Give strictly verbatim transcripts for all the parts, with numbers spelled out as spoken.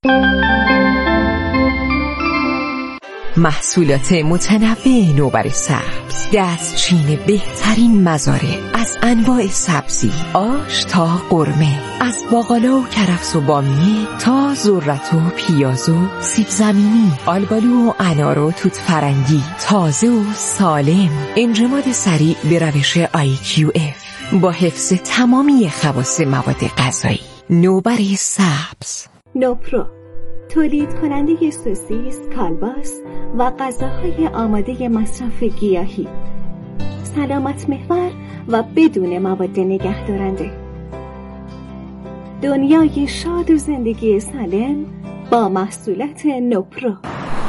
محصولات متنوع نوبر سبز، دستچین بهترین مزارع از انواع سبزی، آش تا قرمه، از باقالا و کرفس و بامیه تا ذرت و پیاز و سیب زمینی، آلبالو و انار و توت فرنگی، تازه و سالم، انجماد سریع به روش آی کیو اف با حفظ تمامی خواص مواد غذایی. نوبر سبز. نوپرو، تولید کننده سوسیس، کالباس و غذاهای آماده مصرف گیاهی، سلامت محور و بدون مواد نگهدارنده. دنیای شاد و زندگی سالم با محصولات نوپرو.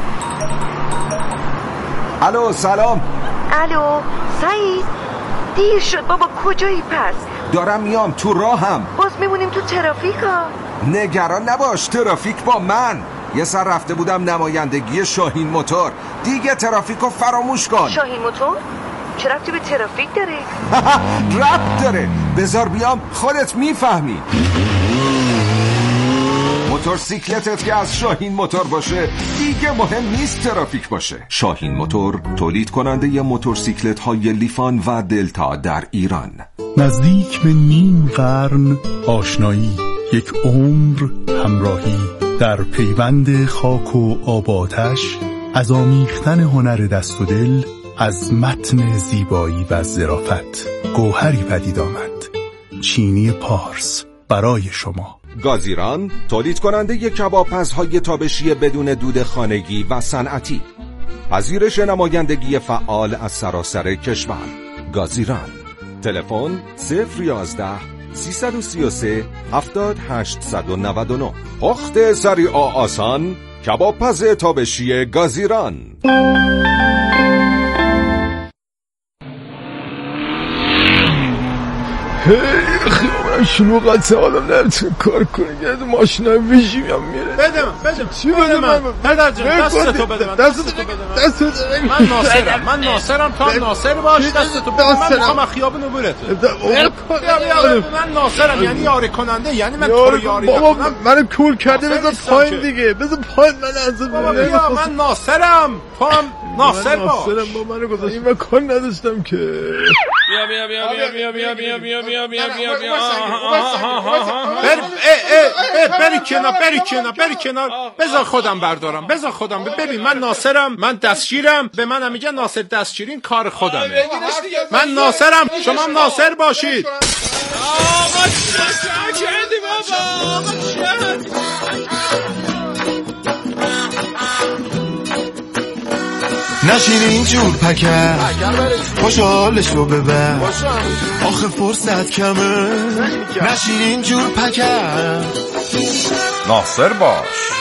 الو سلام. الو سعید، دیر شد بابا، کجایی پس؟ دارم میام، تو راهم. باز میمونیم تو ترافیکا. نگران نباش، ترافیک با من. یه سر رفته بودم نمایندگی شاهین موتور، دیگه ترافیکو فراموش کن. شاهین موتور؟ چه ربطی به ترافیک داره؟ ربط داره، بذار بیام خودت میفهمی. موتورسیکلتت که از شاهین موتور باشه دیگه مهم نیست ترافیک باشه. شاهین موتور تولید کننده ی موتورسیکلت های لیفان و دلتا در ایران. نزدیک به نیم قرن آشنایی، یک عمر همراهی، در پیوند خاک و آب آتش، از آمیختن هنر دست و دل، از متن زیبایی و ظرافت گوهری پدید آمد. چینی پارس برای شما. گازیران تولید کننده ی کبابپزهای تابشی بدون دود خانگی و صنعتی، پذیرش نمایندگی فعال از سراسر کشور. گازیران. تلفن صفر یازده سیصد و سی و سه هفتاد هشتصد و نود و نه. پخت سریع و آسان، کبابپز تابشی گازیران. خیلی شلوغت سالم نمیتونه کار کنه، یه ماشینای ویژی میام میره. بده من بده چی بده من؟ پدر جان دستتو بده من، دستتو بده من. دستتو بده من. من ناصرم، من ناصرم، تو هم ناصر باش. دستتو بده من، میخوام خیابون عبورت. من ناصرم، یعنی یاری کننده، یعنی من تو رو یاری بابا نکنم. منو کول کرده، بذار پایین دیگه، بذار پایین. من از بابا بیا، من ناصرم، تو هم ناصر باش. ناصرم، با منو گذاشتی، من کار نداشتم که. بیا بیا بیا بیا بیا بیا بیا بیا بیا بیا بیا بیا بر بری کنار، بری کنار، بری کنار. بذار خودم بردارم، بذار خودم. ببین من ناصرم، من دستشیرم، به منم میگن ناصر دستشیرین کار خودمه. من ناصرم، شما هم ناصر باشید. آقا چه کردی بابا؟ آقا چه؟ نشین اینجور پکر، خوشحالشو ببر، آخه فرصت کمه. نشین اینجور پکر، ناصر باش.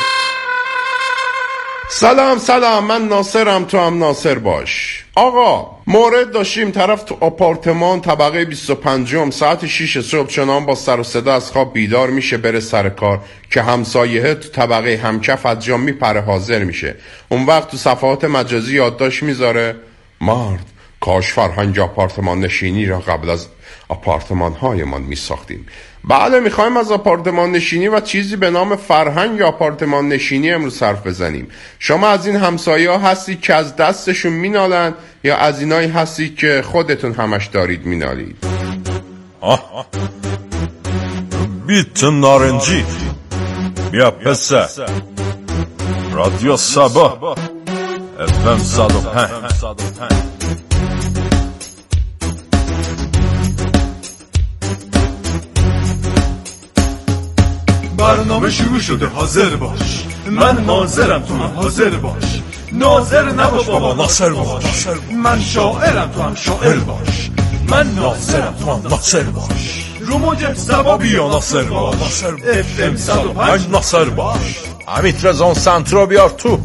سلام سلام، من ناصرم، تو هم ناصر باش. آقا مورد داشتیم، طرف تو آپارتمان طبقه بیست و پنج ساعت شیش صبح چنان با سر و صدا از خواب بیدار میشه بره سر کار که همسایه تو طبقه همکف از جا میپره حاضر میشه. اون وقت تو صفحات مجازی یادداشت میذاره: مرد کاش فرهنگ آپارتمان نشینی را قبل از آپارتمان هایمان میساختیم. بله، میخوایم از آپارتمان نشینی و چیزی به نام فرهنگ آپارتمان نشینی امروز حرف بزنیم. شما از این همسایه ها هستی که از دستشون مینالن، یا از اینایی هستی که خودتون همش دارید مینالید؟ آه بیت نارنجی. بیا پسه، رادیو سبا اف ام صد و پنج. برنامه شروع شده، حاضر باش. من ناظرم، تو هم حاضر باش. ناظر نباش بابا، ناصر باش. من شاعرم، تو هم شاعر باش. من ناصرم، تو هم ناصر باش. رو موج سبا بیا ناصر باش. اف ام صد و پنج ناصر باش. امیت رزان سنترا بیار تو.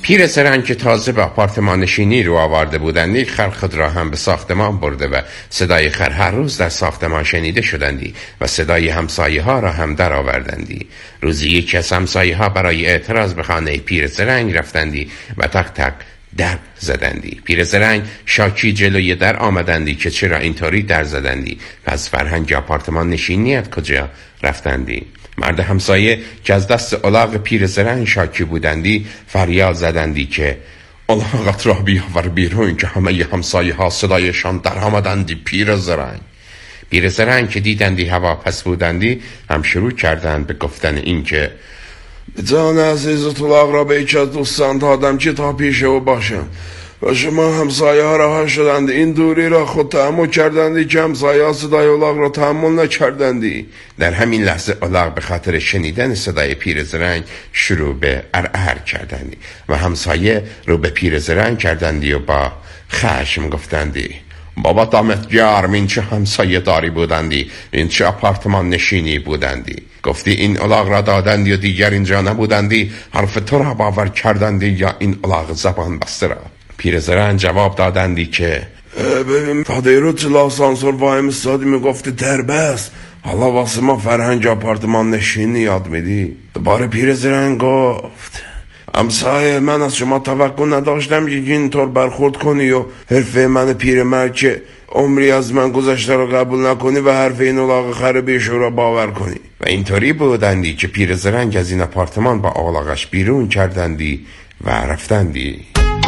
پیر زرنگ که تازه به آپارتمان نشینی رو آورده بودند، خر خود را هم به ساختمان برده و صدای خر هر روز در ساختمان شنیده شدندی و صدای همسایه ها را هم در آوردندی. روزی یکی از همسایه ها برای اعتراض به خانه پیر زرنگ رفتندی و تق تق در زدندی. پیر زرنگ شاکی جلوی در آمدندی که چرا اینطوری در زدندی. پس فرهنگ آپارتمان نشینیت کجا رفتندی؟ مرد همسایه که از دست الاغ پیر زرنگ شاکی بودندی فریاد زدندی که الاغت را بیاور بیرون که همه همسایه ها صدایشان در آمدندی پیر زرنگ. پیر زرنگ که دیدندی هوا پس بودندی هم شروع کردند به گفتن این که جان عزیز الاغ را به یکی از دوستان دادم که تا پیش او باشم و شما همسایه ها رها شدند. این دوری را خود تحمل کردندی که همسایه ها صدای الاغ را تحمل نکردندی. در همین لحظه الاغ به خاطر شنیدن صدای پیر زرنگ شروع به ارعر کردندی و همسایه رو به پیر زرنگ کردندی و با خشم گفتندی بابا دامت گرم، این چه همسایه داری بودندی، این چه آپارتمان نشینی بودندی. گفتی این الاغ را دادندی و دیگر اینجا نبودندی، حرف تو را باور کردندی یا این الاغ زبان بسته را؟ پیر زرنگ جواب دادندی که ببین فادیرو چه لاسانسور وایم استادی میگفتی تربست، حالا واسه ما فرهنگ آپارتمان نشینی یاد میدی. دوباره پیر زرنگ گفت همسایه من از شما توقع نداشتم که اینطور برخورد کنی و حرفه من پیرمرد که عمری از من گذشته را قبول نکنی و حرف این الاغ خر بیشو را باور کنی. و اینطوری بودندی که پیر زرنگ از این آپارتمان با الاغش بیرون کردندی و رفتندی.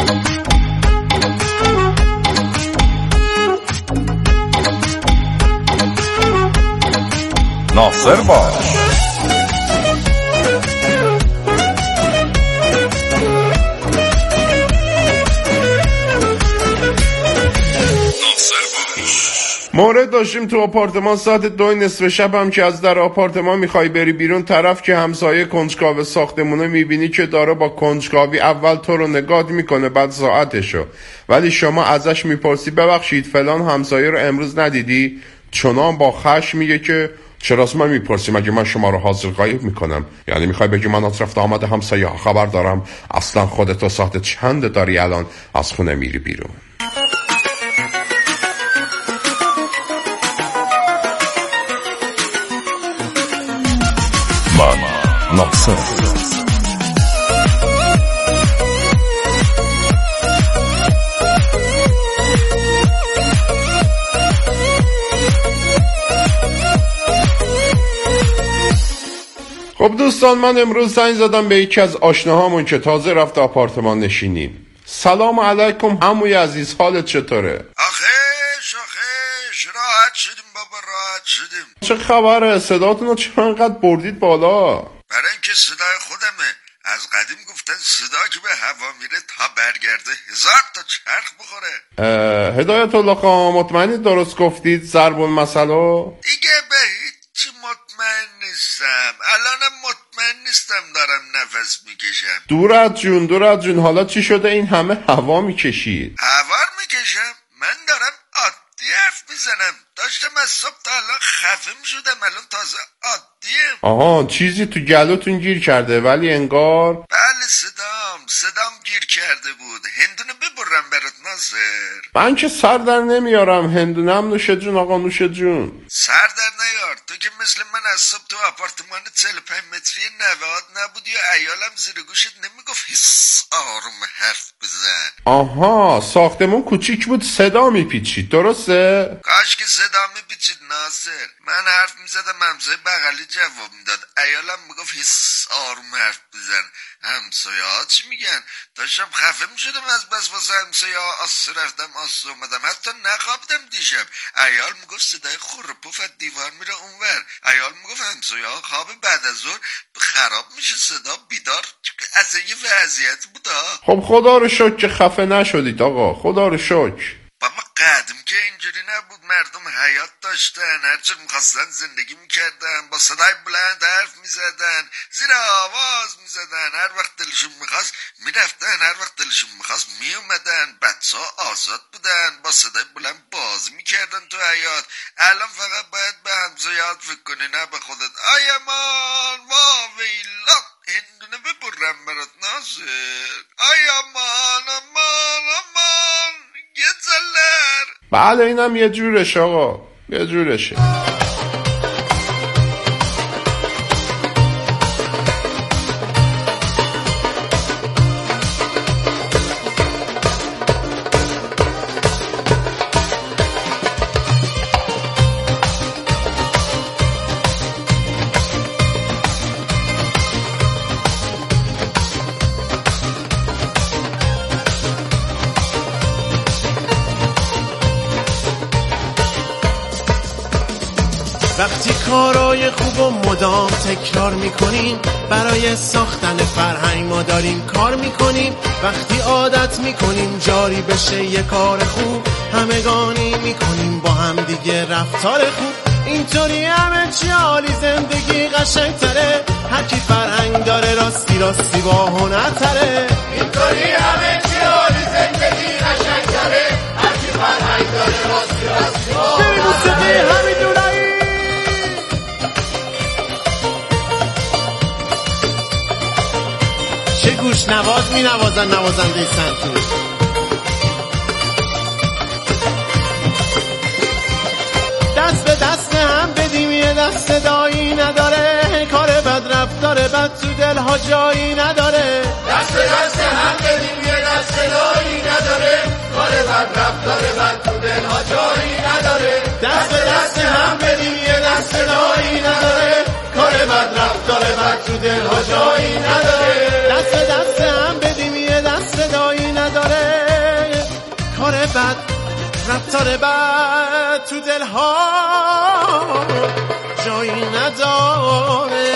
ناصر باش. مورد داشتیم تو آپارتمان ساعت دو نصف شب هم که از در آپارتمان میخوای بری بیرون، طرف که همسایه کنجکاو ساختمونه میبینی که داره با کنجکاوی اول تو رو نگاه میکنه بعد ساعتشو، ولی شما ازش میپرسی ببخشید فلان همسایه رو امروز ندیدی؟ چنان با خشم میگه که چراست من میپرسی، مگه من شما رو حاضر غایب میکنم؟ یعنی میخوای بگی من از رفت آمد همسایه ها خبر دارم؟ اصلا خودتو ساعت چند داری الان از خونه میری بیرون؟ من ناصر. خب دوستان، من امروز زنگ زدم به یکی از آشناهامون که تازه رفت آپارتمان نشینی. سلام علیکم عموی عزیز، حالت چطوره؟ آخیش آخیش راحت شدیم بابا، راحت شدیم. چه خبره؟ صداتون رو چرا انقدر بردید بالا؟ برای اینکه صدای خودمه. از قدیم گفتن صدا که به هوا میره تا برگرده هزار تا چرخ بخوره. هدایت الله خان، مطمئنی درست گفتید ضرب المثل؟ دیگه به هیچی مطمئن نیستم، الانم مطمئن نیستم دارم نفس میکشم. دورت جون دورت جون، حالا چی شده این همه هوا میکشید؟ هوا میکشم؟ من دارم عادی حرف میزنم، داشتم از صبح تا الان خفه میشدم، الان تازه عادیم. آها، چیزی تو گلوتون گیر کرده ولی انگار. بله صدام صدام گیر کرده بود. هندونه ببرم برات ناصر؟ من که سر در نمیارم، هندونم نوش جون آقا نوش جون. سر در نیار، تو که مثل من از صبح تو آپارتمان چهل و پنج متری نوهات نبودی و عیالم زیر گوشت نمیگفت حس آروم حرف بزن؟ آها، ساختمون کوچیک بود صدا میپیچید، درسته؟ کاش که صدا میپیچید ناصر. من حرف میزدم همسایه بغلی جواب میداد، عیالم میگفت حس آروم حرف بزن. همسایه ها چی میگن؟ داشتم خفه میشدم از بس واسه همسایه ها آسه رفتم آسه اومدم، حتی نخوابدم دیشب. عیال میگفت صدای خوره پف از دیوار میره اونور. عیال میگفت همسایه ها خواب بعد از ظهر خراب میشه صدا، بیدار از یه وضعیت بود. خب خدا رو شکر که خفه نشدید آقا، خدا رو شکر. بابا قدم که اینجوری نبود، مردم حیات داشتن، هرچه میخواستن زندگی میکردن، با صدای بلند حرف میزدن، زیر آواز میزدن، هر وقت دلشون میخواست میرفتن، هر وقت دلشون میخواست میومدن. بچه ها آزاد بودن، با صدای بلند بازی میکردن تو حیات. الان فقط باید به همسایه‌هات فکر کنی، نه به خودت. آی امان وا ویلا هندونه ببرم برات ناصر. آی امان امان امان یه زلر. بله اینم یه جورش آقا، یه جورشه. وقتی کارای خوب و مدام تکرار میکنیم، برای ساختن فرهنگ ما داریم کار میکنیم. وقتی عادت میکنیم جاری بشه یه کار خوب، همگانی میکنیم با هم دیگه رفتار خوب. اینطوری همه چی عالی، زندگی قشنگتره. هرکی فرهنگ داره راستی راستی با هنرتره. اینطوری همه چی عالی، زندگی قشنگتره. هرکی فرهنگ داره راستی راستی با هنرتره. چه گوش نواز می نوازن نوازنده سنتور. دست به دست هم بدیم یه دست صدایی نداره. کار بد رفتار بد تو دلها جایی نداره. دست به دست هم بدیم یه دست صدایی نداره. کار بد رفتار بد تو دلها جایی نداره. دست به دست هم بدیم یه دست صدایی نداره. کار بد رفتار بد تو دلها جایی نداره. دست به دست هم بدیم یه دست صدایی نداره. کار بد رفتار بد تو دلها جایی نداره.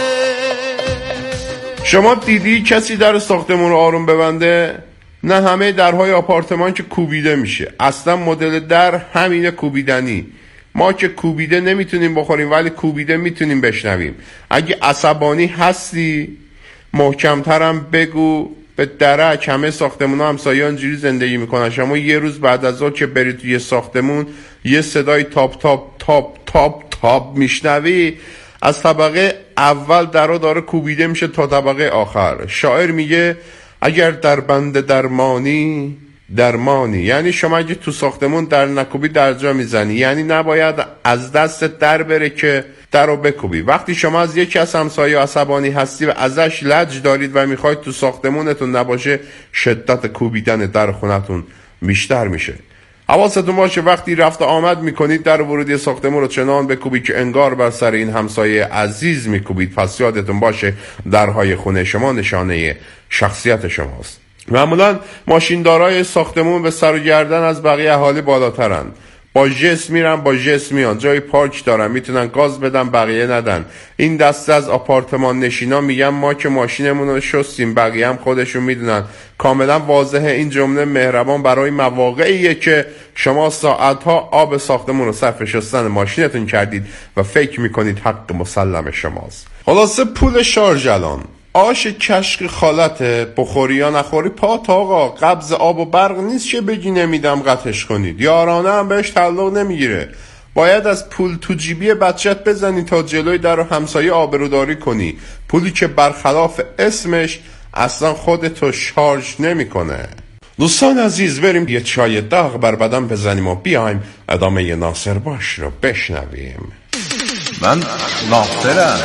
شما دیدی کسی در ساختمون رو آروم ببنده؟ نه، همه درهای آپارتمان که کوبیده میشه. اصلا مدل در همینه، کوبیدنی. ما که کوبیده نمیتونیم بخوریم ولی کوبیده میتونیم بشنویم. اگه عصبانی هستی محکمترم بگو به درک. همه ساختمون ها همسایه اینجوری زندگی میکنن. شما یه روز بعد از ظهر که بری توی یه ساختمون یه صدای تاپ تاپ تاپ تاپ تاپ میشنوی، از طبقه اول درا داره کوبیده میشه تا طبقه آخر. شاعر میگه اگر در بند درمانی درمانی، یعنی شما اگه تو ساختمون در نکوبی در جا میزنی، یعنی نباید از دست در بره که در رو بکوبی. وقتی شما از یکی از همسایه عصبانی هستی و ازش لج دارید و میخواید تو ساختمونتون نباشه، شدت کوبیدن در خونتون بیشتر میشه. حواستون باشه وقتی رفت آمد میکنید در ورودی ساختمون رو چنان بکوبید که انگار بر سر این همسایه عزیز میکوبید. پس یادتون باشه درهای خونه شما نشانه شخصیت شماست. معمولا ماشیندارای ساختمون به سر و گردن از بقیه اهالی بالاترن. با جس میرن با جس میان، جای پارک دارن، میتونن گاز بدن بقیه ندن. این دسته از آپارتمان نشینا میگن ما که ماشینمون رو شستیم، بقیه هم خودشون میدونن. کاملا واضحه این جمله مهربان برای مواقعیه که شما ساعتها آب ساختمون رو صرف شستن ماشینتون کردید و فکر میکنید حق مسلم شماست. خلاصه پول شارژ الان آش کشک خالته، بخوری یا نخوری پات آقا. قبض آب و برق نیست که بگی نمیدم قطعش کنید، یارانه هم بهش تعلق نمیگیره. باید از پول تو جیبی بچت بزنی تا جلوی در همسایه آبروداری کنی. پولی که برخلاف اسمش اصلا خودتو شارژ نمیکنه. دوستان عزیز بریم یه چای داغ بر بدن بزنیم و بیایم ادامه ی ناصر باش رو بشنویم. من ناصرم.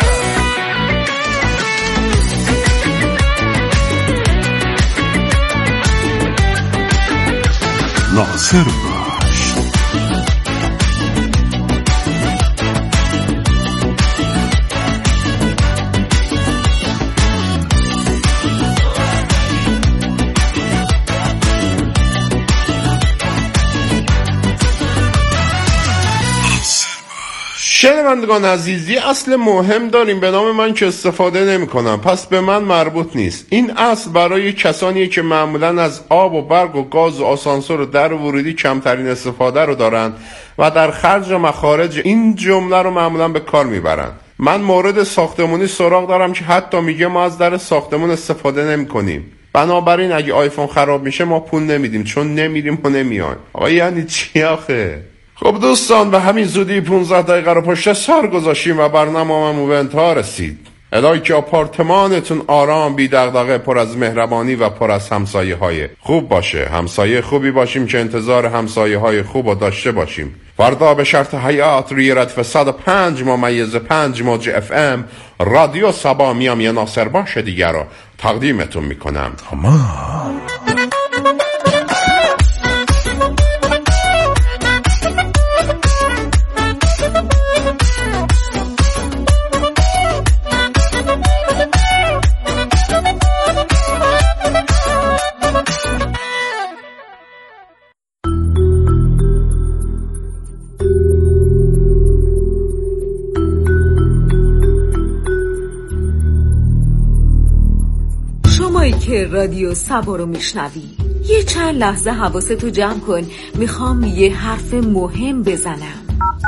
ناصر باش. شنوندگان عزیزی اصل مهم داریم به نام من که استفاده نمی کنم، پس به من مربوط نیست. این اصل برای کسانیه که معمولا از آب و برق و گاز و آسانسور و در ورودی کمترین استفاده رو دارن و در خرج و مخارج این جمله رو معمولا به کار میبرن. من مورد ساختمونی سراغ دارم که حتی میگه ما از در ساختمون استفاده نمی کنیم. بنابراین اگه آیفون خراب میشه ما پول نمیدیم چون نمیریم و نمیایم. آقا یعنی چی آخه؟ خب دوستان به همین زودی پانزده دقیقه رو پشت سر گذاشتیم و برنامه‌مون به انتها رسید. الهی که آپارتمانتون آرام، بی دغدغه، پر از مهربانی و پر از همسایه های خوب باشه. همسایه خوبی باشیم که انتظار همسایه های خوب رو داشته باشیم. فردا به شرط حیات روی ردف صد و پنج ممیز پنج موج اف ام رادیو سبا میام یه ناصر باش دیگر رو تقدیمتون میکنم. تمام. که رادیو سبا رو میشنوی یه چند لحظه حواستو جمع کن، میخوام یه حرف مهم بزنم.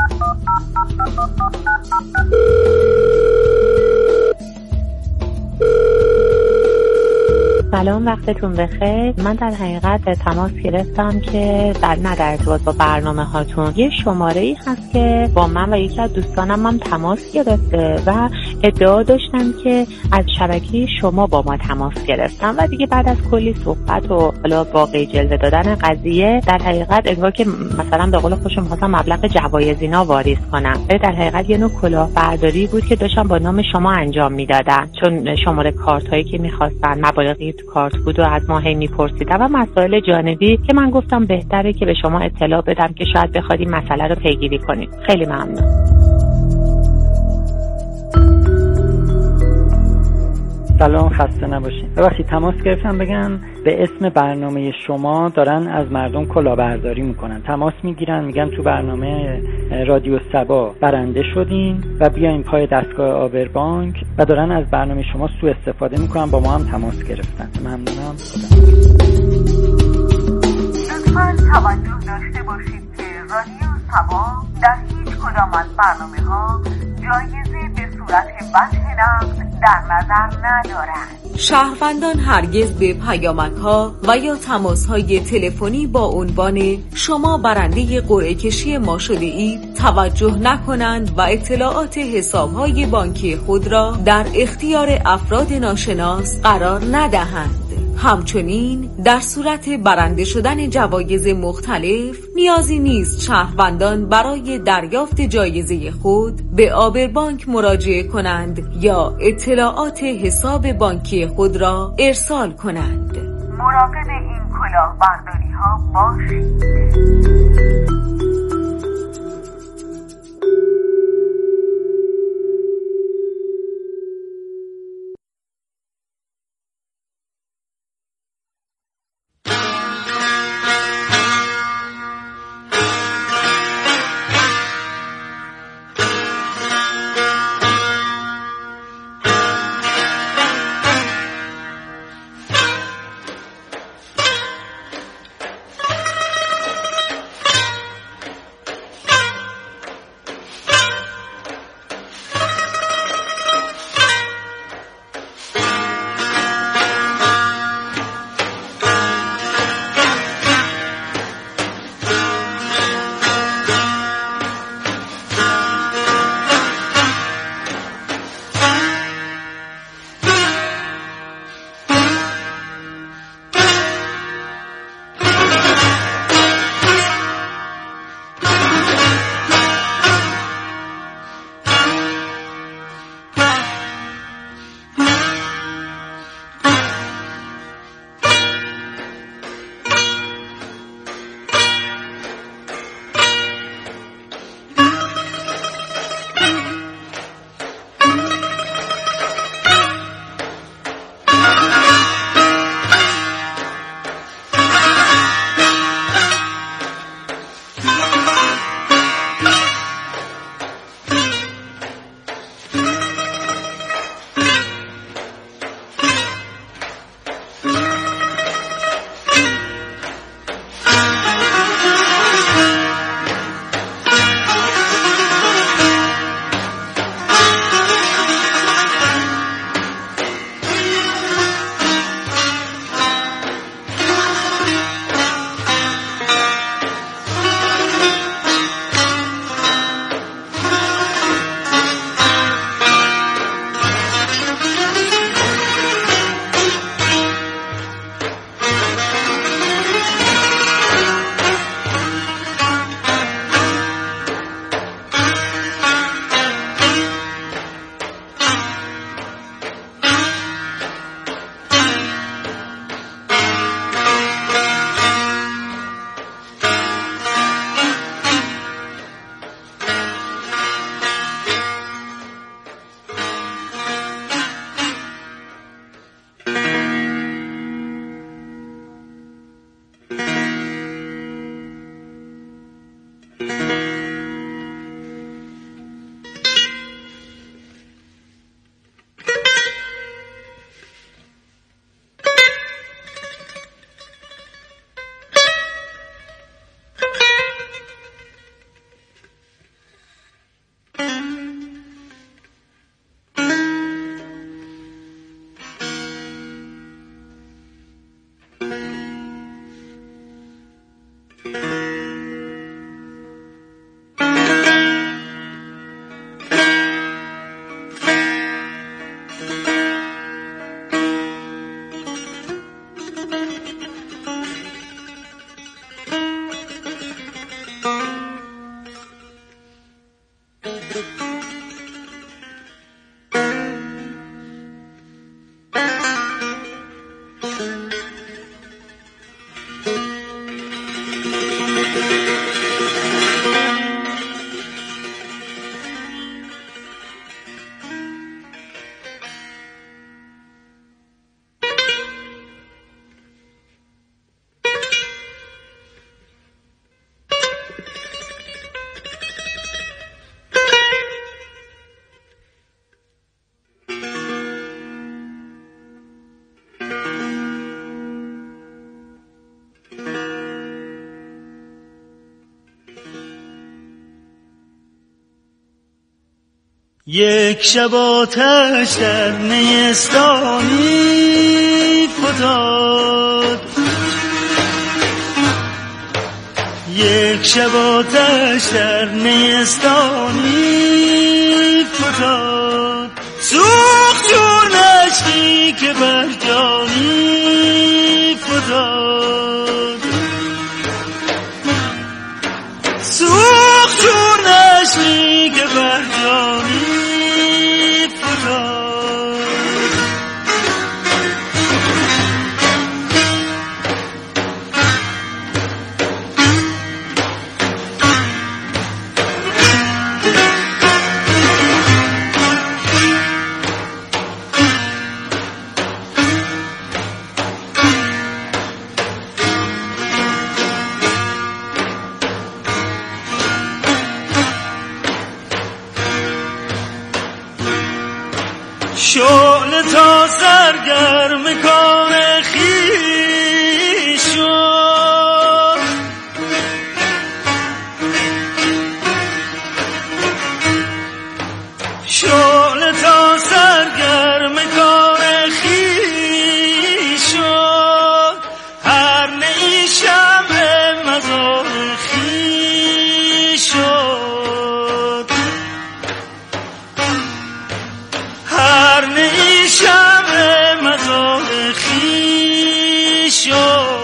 سلام، وقتتون بخیر. من در حقیقت تماس گرفتم که در نه در ارتباط با برنامه هاتون یه شماره‌ای هست که با من و یکی از دوستانم هم تماس گرفته و ادعا داشتن که از شبکه شما با ما تماس گرفتن و دیگه بعد از کلی صحبت و حالا واقعی جلوه دادن قضیه در حقیقت انگار که مثلا به قول خودشون می‌خواستن مبلغ جوایزینا واریز کنن. در حقیقت یه نوع کلاهبرداری بود که داشتن با نام شما انجام میدادن، چون شماره کارت هایی که می‌خواستن مبالغی تو کارت بود و از ما هی می‌پرسیدن و مسائل جانبی که من گفتم بهتره که به شما اطلاع بدم که شاید بخواید این مسئله رو پیگیری کنید. خیلی ممنون. سلام، خسته نباشین. ببخشید تماس گرفتم بگم به اسم برنامه شما دارن از مردم کلاهبرداری میکنن. تماس میگیرن میگن تو برنامه رادیو سبا برنده شدین و بیاین پای دستگاه آبربانک و دارن از برنامه شما سوء استفاده میکنن. با ما هم تماس گرفتن. ممنونم. لطفاً توجه داشته باشید که رادیو سبا در هیچ کدام از برنامه ها جایزه به صورت وجه نقد در نظر ندارند. شهروندان هرگز به پیامک‌ها و یا تماس‌های تلفنی با عنوان شما برنده قرعه کشی ما شده اید توجه نکنند و اطلاعات حساب‌های بانکی خود را در اختیار افراد ناشناس قرار ندهند. همچنین در صورت برنده شدن جوایز مختلف نیازی نیست شهروندان برای دریافت جایزه خود به آبربانک مراجعه کنند یا اطلاعات حساب بانکی خود را ارسال کنند. مراقب این کلاهبرداری ها باشید. یک شب آتش در نیستانی فتاد، یک شب آتش در نیستانی فتاد، سوخت جور نشکی که بر جانی فتاد، سوخت جور نشکی که بر جانی فتاد. شعله تا سرگرم کار خویش شد، شعله تا سرگرم کار خویش شد، هر نی شمع مزار خویش شد، هر نی شمع مزار خویش شد.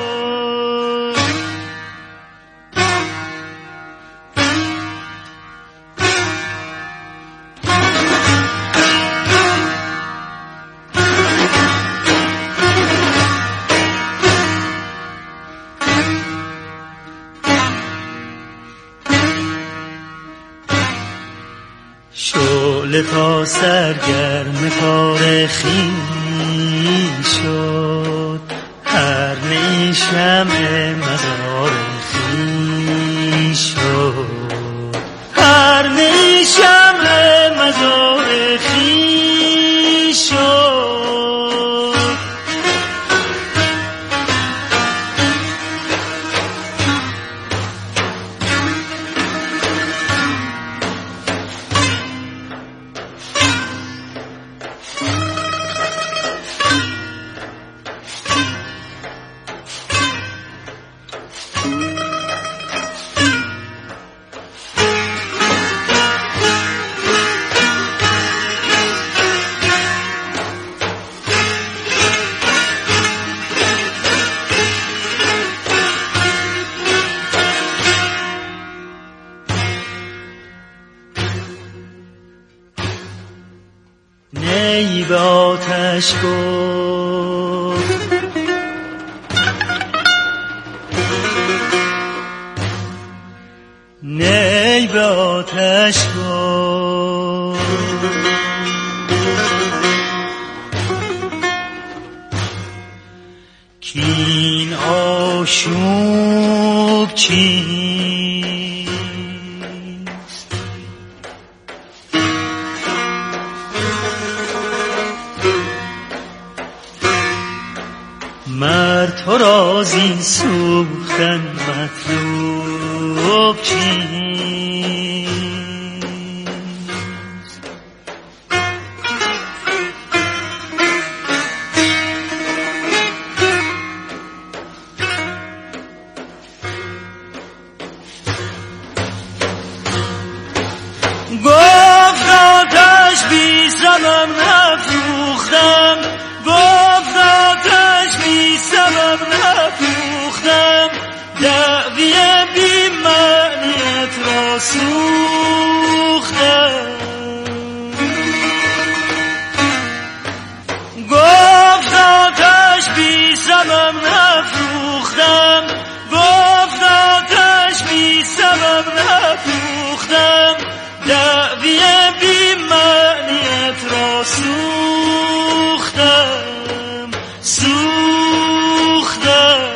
شعله تا سرگرم کار خویش شد، هر نی شمع مزار خویش شد، هر نی شمع مزار خویش شد. نی به آتش گفت، نی به آتش گفت، کین آشوب چیست، مرد تو را زین سوختن مطلوب چیست. گفت آتش بی سبب نفروختم، گفت آتش بی سبب نفروختم، دعوی بی معنیت را سوختم. گفت آتش بی سبب نفروختم، گفت آتش بی سبب نفروختم، دعوی بی معنیت را سوختم، سوختم.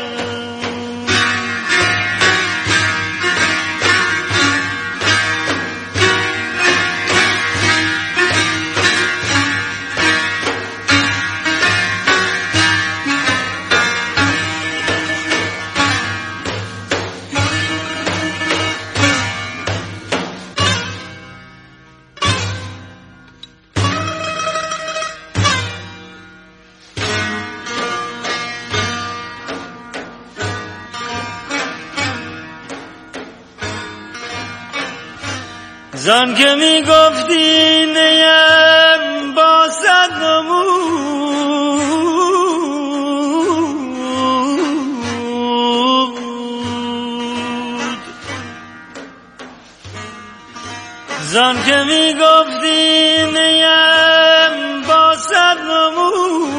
زان که می گفتی نیم با صد نمود، زان که می گفتی نیم با صد نمود،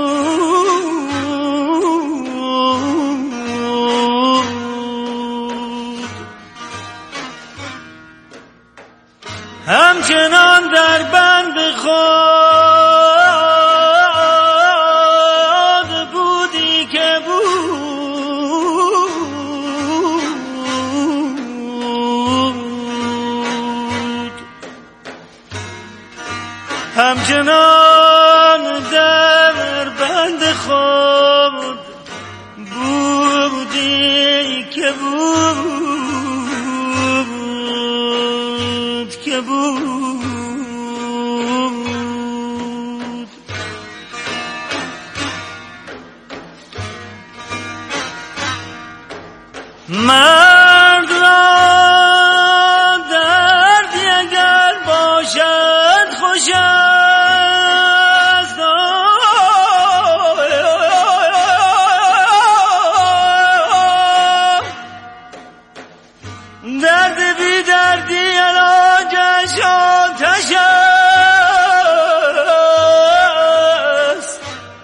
همچنان در بند خود بودی که بود، همچنان در بند خود بودی که بود که بود. مرد را دردی اگر باشد خوش است، درد بی دردی علاجش آتش است،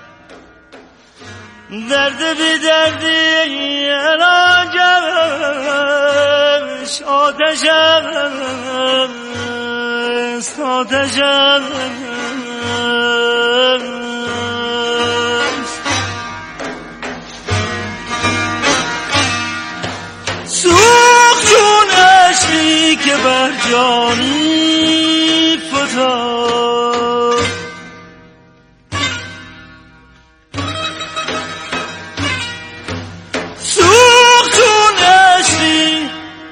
درد بی دردی علاجش آتش است، آتش است. سوخت چون عشقی که بر جانی فتاد، سوخت چون عشقی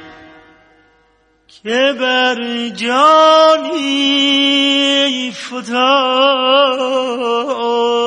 که بر جانی فتاد.